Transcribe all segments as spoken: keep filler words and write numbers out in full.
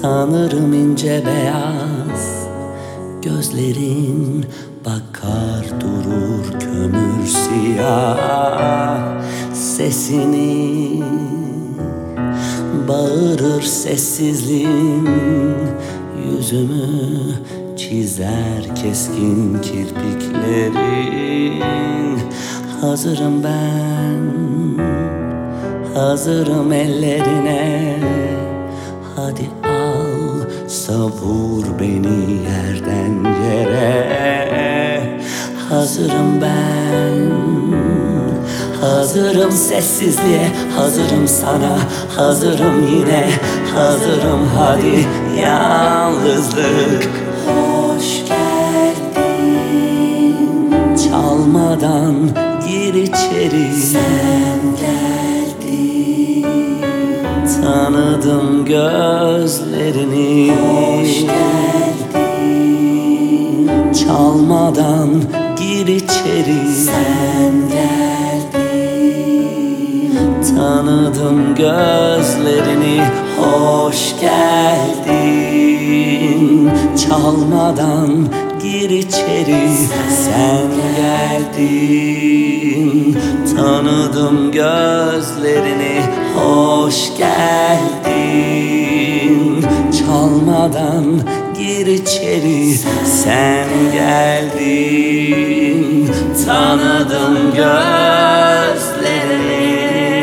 Tanırım ince beyaz gözlerin, bakar durur kömür siyah sesini. Bağırır sessizliğin, yüzümü çizer keskin kirpiklerin. Hazırım ben, hazırım ellerine. Hadi al, savur beni yerden yere. Hazırım ben, hazırım sessizliğe, hazırım sana, hazırım yine, hazırım hadi yalnızlık. Hoş geldin, çalmadan gir içeri. Sen geldin, tanıdım gözlerini. Hoş geldin, çalmadan gir içeri. Sen geldin, tanıdım gözlerini. Hoş geldin, çalmadan gir içeri. Sen geldin, tanıdım gözlerini. Hoş geldin, çalmadan gir içeri. Sen geldin, tanıdım gözlerini.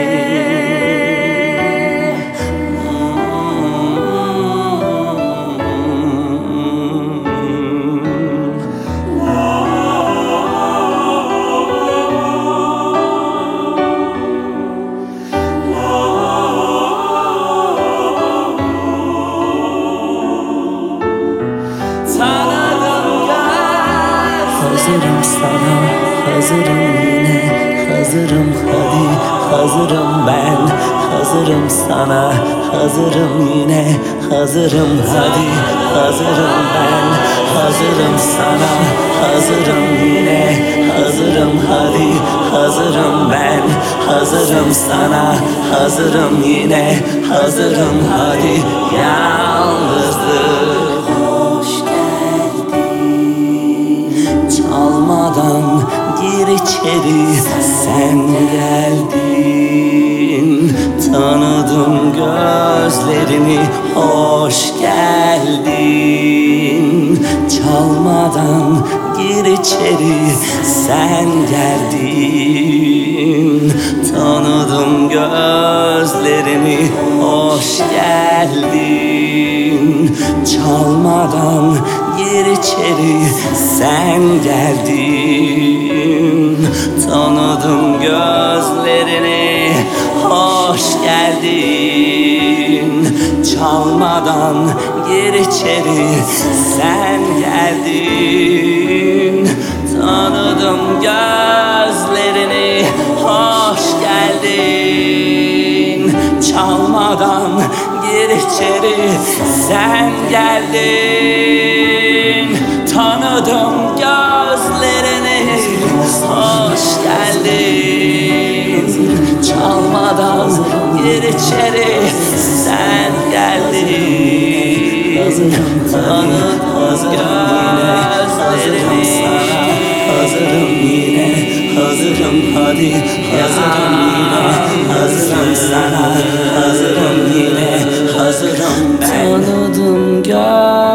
Hazırım sana, hazırım yine, hazırım hadi, hazırım ben. Hazırım sana, hazırım yine, hazırım hadi, hazırım ben. Hazırım sana, hazırım yine, hazırım hadi, hazırım ben. Hazırım sana, hazırım yine, hazırım hadi yalnızlık. Çalmadan gir içeri. Sen geldin, tanıdım gözlerini. Hoş geldin, çalmadan gir içeri. Sen geldin, tanıdım gözlerini. Hoş geldin, çalmadan gir içeri. Sen geldin, tanıdım gözlerini. Hoş geldin, çalmadan gir içeri. Sen geldin, tanıdım gözlerini. Hoş geldin, çalmadan gir içeri. Sen geldin, tanıdım gözlerini. Hoş geldin, çalmadan gir içeri. Sen geldin, tanıdım gözlerini. Hazırım yine, hazırım hadi, hazırım yine, hazırım sana, hazırım yine, hazırım ben. Tanıdım gözlerini.